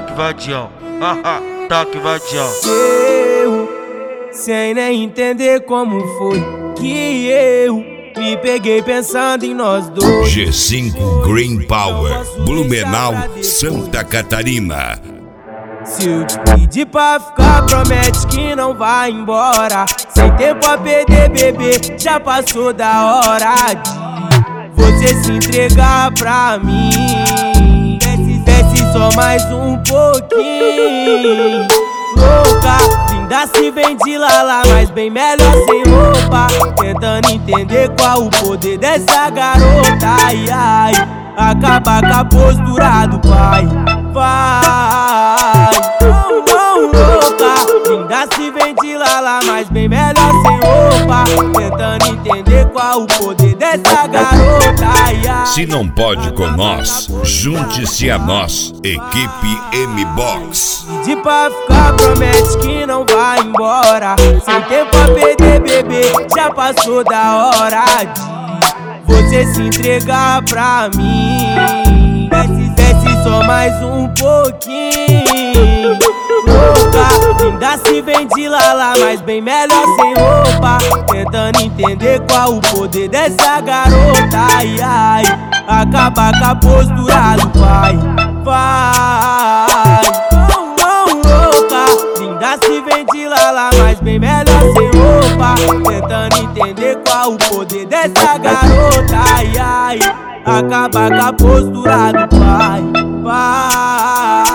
que vadião, tá que vadião. Eu, sem nem entender como foi que eu me peguei pensando em nós dois. G5 Green Power, Blumenau, Santa Catarina. Se eu te pedir pra ficar, promete que não vai embora. Sem tempo a perder, bebê, já passou da hora de você se entregar pra mim. Desce só mais um pouquinho. Louca, linda se vem de lala, mas bem melhor sem roupa. Tentando entender qual o poder dessa garota. Ai, ai, acaba com a postura do pai. Vai, não, louca, linda se vem de lala, mas bem melhor sem roupa. Tentando entender qual o poder dessa garota. Ai, ai. Se não pode com nós, junte-se a nós, equipe M-Box. De pra ficar, promete que não vai embora. Sem tempo a perder, bebê, já passou da hora de você se entregar pra mim. Desce só mais um pouquinho. Louca, linda se vem de lala, mas bem melhor sem roupa. Tentando entender qual o poder dessa garota. Ai, ai, acaba com a postura do pai. Vai, não, louca, linda se vem de lala, mas bem melhor sem roupa. Tentando entender qual o poder dessa garota. Ai, ai, acaba com a postura do pai. Vai.